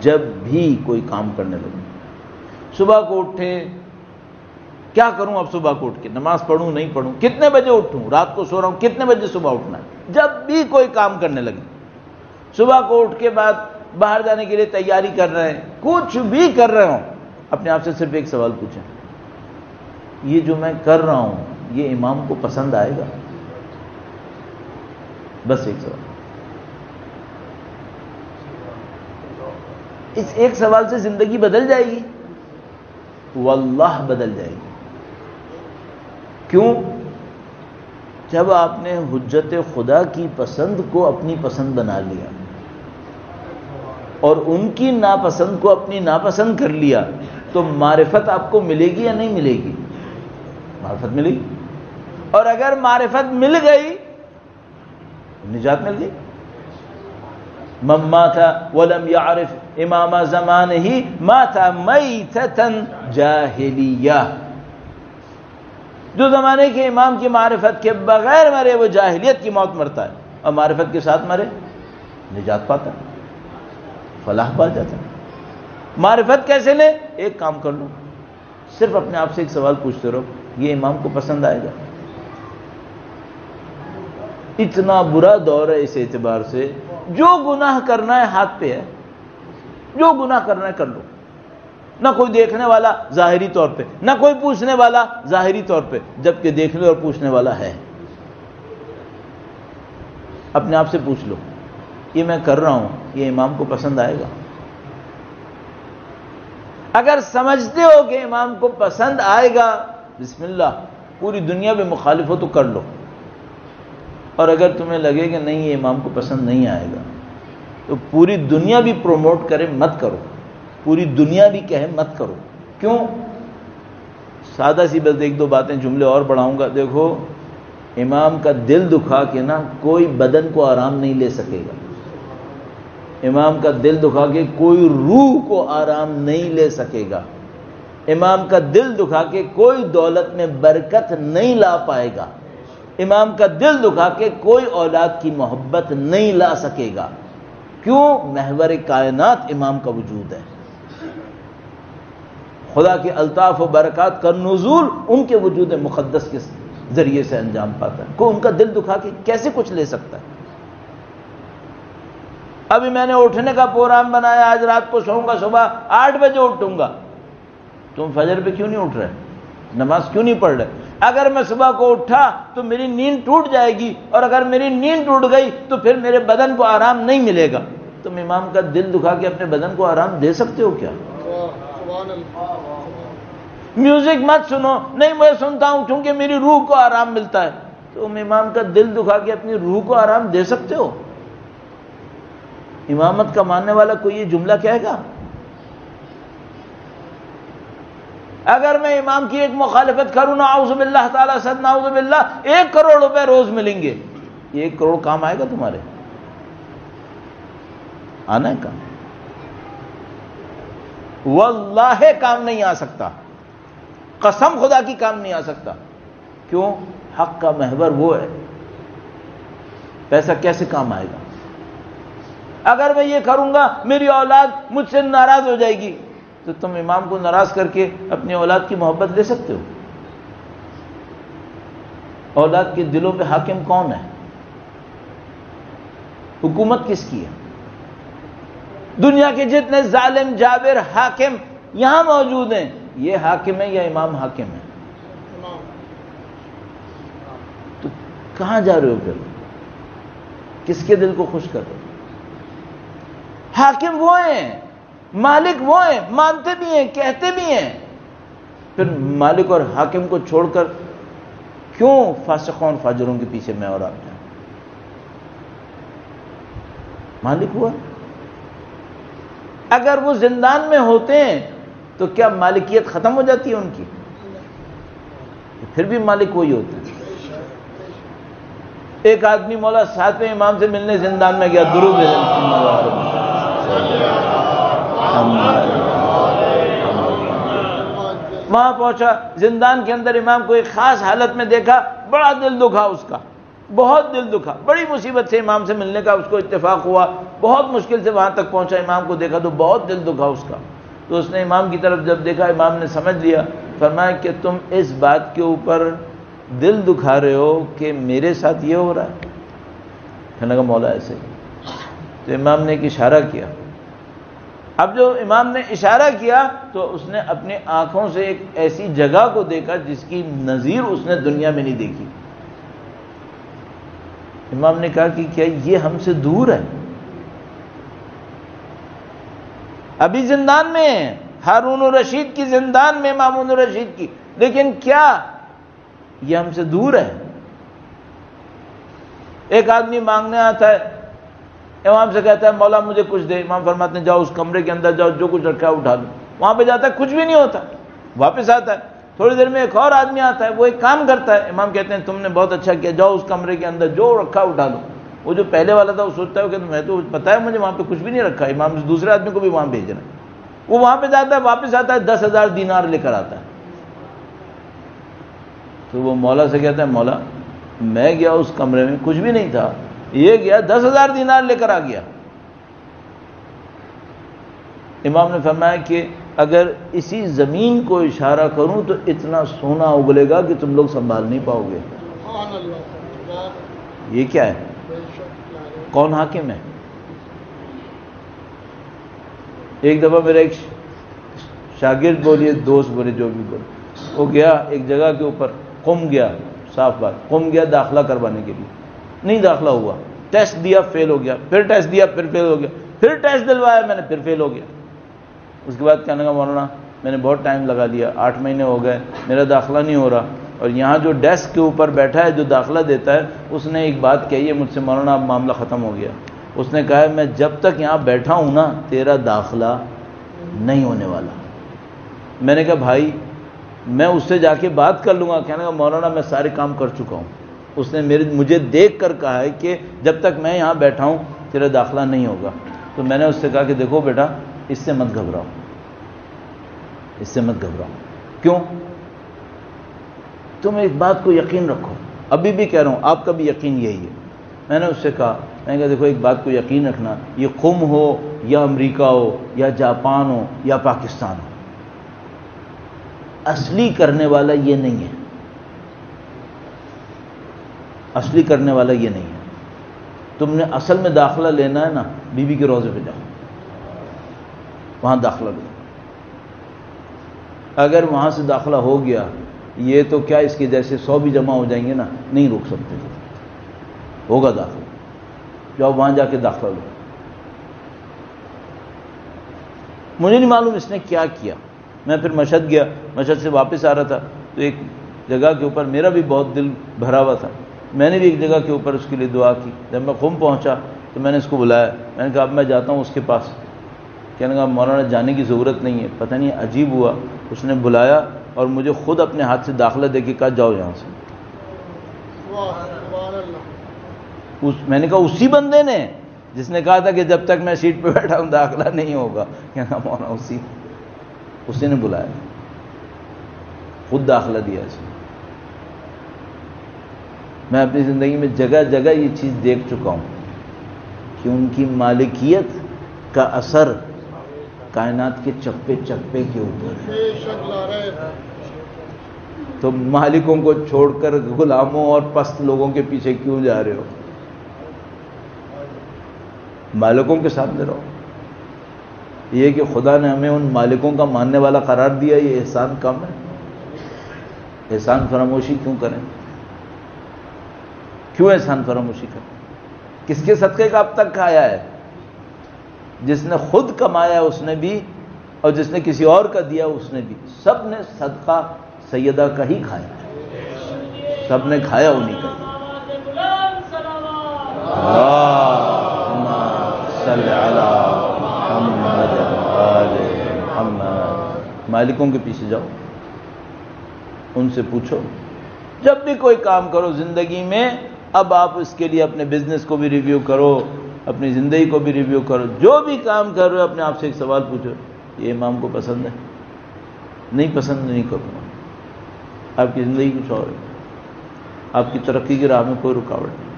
جب بھی کوئی کام کرنے لگے. صبح کو اٹھے، کیا کروں اب صبح کو اٹھ کے؟ نماز پڑھوں نہیں پڑھوں، کتنے بجے اٹھوں، رات کو سو رہا ہوں کتنے بجے صبح اٹھنا ہے؟ جب بھی کوئی کام کرنے لگے، صبح کو اٹھ کے بعد باہر جانے کے لیے تیاری کر رہے ہیں، کچھ بھی کر رہے ہوں، اپنے آپ سے صرف ایک سوال پوچھیں، یہ جو میں کر رہا ہوں یہ امام کو پسند آئے گا؟ بس ایک سوال. اس ایک سوال سے زندگی بدل جائے گی، واللہ بدل جائے گی. کیوں؟ جب آپ نے حجت خدا کی پسند کو اپنی پسند بنا لیا اور ان کی ناپسند کو اپنی ناپسند کر لیا، تو معرفت آپ کو ملے گی یا نہیں ملے گی؟ معرفت ملے گی. اور اگر معرفت مل گئی، نجات مل گئی. من مات ولم يعرف امام زمانه مات میتۃ جاہلیہ. جو زمانے کے امام کی معرفت کے بغیر مرے وہ جاہلیت کی موت مرتا ہے، اور معرفت کے ساتھ مرے نجات پاتا ہے، فلاح پا جاتا ہے. معرفت کیسے لے؟ ایک کام کر لو، صرف اپنے آپ سے ایک سوال پوچھتے رہو، یہ امام کو پسند آئے گا؟ اتنا برا دور ہے اس اعتبار سے، جو گناہ کرنا ہے ہاتھ پہ ہے، جو گناہ کرنا ہے کر لو. نہ کوئی دیکھنے والا ظاہری طور پہ، نہ کوئی پوچھنے والا ظاہری طور پہ، جبکہ دیکھنے اور پوچھنے والا ہے. اپنے آپ سے پوچھ لو، یہ میں کر رہا ہوں یہ امام کو پسند آئے گا؟ اگر سمجھتے ہو کہ امام کو پسند آئے گا، بسم اللہ، پوری دنیا میں مخالف ہو تو کر لو. اور اگر تمہیں لگے کہ نہیں یہ امام کو پسند نہیں آئے گا، تو پوری دنیا بھی پروموٹ کرے مت کرو، پوری دنیا بھی کہے مت کرو. کیوں؟ سادہ سی بس ایک دو باتیں، جملے اور بڑھاؤں گا. دیکھو، امام کا دل دکھا کے نا کوئی بدن کو آرام نہیں لے سکے گا. امام کا دل دکھا کے کوئی روح کو آرام نہیں لے سکے گا. امام کا دل دکھا کے کوئی دولت میں برکت نہیں لا پائے گا. امام کا دل دکھا کے کوئی اولاد کی محبت نہیں لا سکے گا. کیوں؟ محور کائنات امام کا وجود ہے. خدا کے الطاف و برکات کا نزول ان کے وجود مقدس کے ذریعے سے انجام پاتا ہے. کوئی ان کا دل دکھا کے کیسے کچھ لے سکتا ہے؟ ابھی میں نے اٹھنے کا پروگرام بنایا، آج رات کو سوؤں گا، صبح 8 بجے اٹھوں گا. تم فجر پہ کیوں نہیں اٹھ رہے؟ نماز کیوں نہیں پڑھ رہے؟ اگر میں صبح کو اٹھا تو میری نیند ٹوٹ جائے گی، اور اگر میری نیند ٹوٹ گئی تو پھر میرے بدن کو آرام نہیں ملے گا. تم امام کا دل دکھا کے اپنے بدن کو آرام دے سکتے ہو کیا؟ میوزک مت سنو، نہیں میں سنتا ہوں کیونکہ میری روح کو آرام ملتا ہے. تم امام کا دل دکھا کے اپنی روح کو آرام دے سکتے ہو؟ امامت کا ماننے والا کوئی یہ جملہ کہے گا؟ اگر میں امام کی ایک مخالفت کروں، نعوذ باللہ تعالیٰ صد نعوذ باللہ، 1 کروڑ روپے روز ملیں گے. یہ 1 کروڑ کام آئے گا تمہارے؟ آنا ہے کام؟ واللہ کام نہیں آ سکتا، قسم خدا کی کام نہیں آ سکتا. کیوں؟ حق کا محور وہ ہے. پیسہ کیسے کام آئے گا؟ اگر میں یہ کروں گا میری اولاد مجھ سے ناراض ہو جائے گی، تو تم امام کو ناراض کر کے اپنی اولاد کی محبت لے سکتے ہو؟ اولاد کے دلوں پہ حاکم کون ہے؟ حکومت کس کی ہے؟ دنیا کے جتنے ظالم جابر حاکم یہاں موجود ہیں، یہ حاکم ہے یا امام حاکم ہے؟ تو کہاں جا رہے ہو پھر؟ کس کے دل کو خوش کر رہے ہو؟ حاکم وہ ہیں، مالک وہ ہیں، مانتے بھی ہیں، کہتے بھی ہیں. پھر مالک اور حاکم کو چھوڑ کر کیوں فاسقوں اور فاجروں کے پیچھے میں اور آپ جائیں؟ مالک ہوا. اگر وہ زندان میں ہوتے ہیں تو کیا مالکیت ختم ہو جاتی ہے ان کی؟ پھر بھی مالک وہی ہوتے ہیں. ایک آدمی مولا 7ویں امام سے ملنے زندان میں گیا، درود وہاں پہنچا، زندان کے اندر امام کو ایک خاص حالت میں دیکھا، بڑا دل دکھا اس کا. بہت دل دکھا، بڑی مصیبت سے امام سے ملنے کا اس کو اتفاق ہوا، بہت مشکل سے وہاں تک پہنچا، امام کو دیکھا تو بہت دل دکھا اس کا. تو اس نے امام کی طرف جب دیکھا، امام نے سمجھ لیا، فرمایا کہ تم اس بات کے اوپر دل دکھا رہے ہو کہ میرے ساتھ یہ ہو رہا ہے. کہنے لگا مولا ایسے ہی. تو امام نے ایک اشارہ کیا. اب جو امام نے اشارہ کیا تو اس نے اپنی آنکھوں سے ایک ایسی جگہ کو دیکھا جس کی نظیر اس نے دنیا میں نہیں دیکھی. امام نے کہا کہ کیا یہ ہم سے دور ہے؟ ابھی زندان میں ہیں، ہارون الرشید کی زندان میں، مامون الرشید کی، لیکن کیا یہ ہم سے دور ہے؟ ایک آدمی مانگنے آتا ہے، امام سے کہتا ہے مولا مجھے کچھ دے. امام فرماتے ہیں جاؤ اس کمرے کے اندر جاؤ، جو کچھ رکھا ہے اٹھا لو. وہاں پہ جاتا ہے، کچھ بھی نہیں ہوتا، واپس آتا ہے. تھوڑی دیر میں ایک اور آدمی آتا ہے، وہ ایک کام کرتا ہے. امام کہتے ہیں تم نے بہت اچھا کیا، جاؤ اس کمرے کے اندر جو رکھا اٹھا لو. وہ جو پہلے والا تھا وہ سوچتا ہے کہ میں تو پتہ ہے مجھے وہاں پہ کچھ بھی نہیں رکھا. امام دوسرے آدمی کو بھی وہاں بھیج رہا ہے. وہ وہاں پہ جاتا ہے، واپس آتا ہے، 10,000 دینار لے کر آتا ہے. تو وہ مولا سے کہتا ہے مولا میں گیا اس کمرے میں کچھ بھی نہیں تھا، یہ گیا 10,000 دینار لے کر آ گیا. امام نے فرمایا کہ اگر اسی زمین کو اشارہ کروں تو اتنا سونا اگلے گا کہ تم لوگ سنبھال نہیں پاؤ گے. یہ کیا ہے؟ کون حاکم ہے؟ ایک دفعہ میرا ایک شاگرد بولیے، دوست بولے، جو بھی بولے، وہ گیا ایک جگہ کے اوپر، قم گیا، صاف بات، قم گیا داخلہ کروانے کے لیے، نہیں داخلہ ہوا. ٹیسٹ دیا، فیل ہو گیا. پھر ٹیسٹ دیا، پھر فیل ہو گیا. پھر ٹیسٹ دلوایا میں نے، پھر فیل ہو گیا. اس کے بعد کہنے لگا مولانا میں نے بہت ٹائم لگا لیا، 8 مہینے ہو گئے، میرا داخلہ نہیں ہو رہا. اور یہاں جو ڈیسک کے اوپر بیٹھا ہے جو داخلہ دیتا ہے، اس نے ایک بات کہی ہے مجھ سے، مولانا اب معاملہ ختم ہو گیا. اس نے کہا ہے میں جب تک یہاں بیٹھا ہوں نا تیرا داخلہ نہیں ہونے والا. میں نے کہا بھائی میں اس سے جا کے بات کر لوں گا. کہنے لگا مولانا میں سارے کام کر چکا ہوں. اس نے مجھے دیکھ کر کہا ہے کہ جب تک میں یہاں بیٹھا ہوں تیرا داخلہ نہیں ہوگا. تو میں نے اس سے کہا کہ دیکھو بیٹا اس سے مت گھبراؤ، اس سے مت گھبراؤ. کیوں؟ تم ایک بات کو یقین رکھو، ابھی بھی کہہ رہا ہوں آپ کا بھی یقین یہی ہے. میں نے اس سے کہا، میں نے کہا دیکھو ایک بات کو یقین رکھنا، یہ قم ہو یا امریکہ ہو یا جاپان ہو یا پاکستان ہو، اصلی کرنے والا یہ نہیں ہے. اصلی کرنے والا یہ نہیں ہے. تم نے اصل میں داخلہ لینا ہے نا، بی بی کے روضے پہ جاؤ، وہاں داخلہ لو. اگر وہاں سے داخلہ ہو گیا، یہ تو کیا اس کے جیسے 100 بھی جمع ہو جائیں گے نا، نہیں روک سکتے، ہوگا داخلہ. جاؤ وہاں جا کے داخلہ لو. مجھے نہیں معلوم اس نے کیا کیا. میں پھر مشہد گیا، مشہد سے واپس آ رہا تھا تو ایک جگہ کے اوپر میرا بھی بہت دل بھرا ہوا تھا. میں نے بھی ایک جگہ کے اوپر اس کے لیے دعا کی. جب میں قم پہنچا تو میں نے اس کو بلایا. میں نے کہا اب میں جاتا ہوں اس کے پاس. کہنے لگا مولانا جانے کی ضرورت نہیں ہے. پتہ نہیں عجیب ہوا، اس نے بلایا اور مجھے خود اپنے ہاتھ سے داخلہ دے کے کہا جاؤ یہاں سے. میں نے کہا اسی بندے نے جس نے کہا تھا کہ جب تک میں سیٹ پہ بیٹھا ہوں داخلہ نہیں ہوگا. کہنا مولانا اسی نے بلایا، خود داخلہ دیا اس نے. میں اپنی زندگی میں جگہ جگہ یہ چیز دیکھ چکا ہوں کہ ان کی مالکیت کا اثر کائنات کے چپے چپے کے اوپر ہے. تو مالکوں کو چھوڑ کر غلاموں اور پست لوگوں کے پیچھے کیوں جا رہے ہو؟ مالکوں کے سامنے رہو. یہ کہ خدا نے ہمیں ان مالکوں کا ماننے والا قرار دیا، یہ احسان کم ہے؟ احسان فراموشی کیوں کریں؟ کیوں احسان فراموشی کریں؟ کس کے صدقے کا اب تک کھایا ہے؟ جس نے خود کمایا اس نے بھی، اور جس نے کسی اور کا دیا اس نے بھی. سب نے صدقہ سیدہ کا ہی کھایا، سب نے کھایا انہی کا. اللہم صل علی محمد آل محمد. مالکوں کے پیچھے جاؤ، ان سے پوچھو. جب بھی کوئی کام کرو زندگی میں، اب آپ اس کے لیے اپنے بزنس کو بھی ریویو کرو، اپنی زندگی کو بھی ریویو کرو. جو بھی کام کر رہے ہو اپنے آپ سے ایک سوال پوچھو، یہ امام کو پسند ہے؟ نہیں پسند نہیں کروں گا. آپ کی زندگی کچھ اور ہے. آپ کی ترقی کی راہ میں کوئی رکاوٹ نہیں۔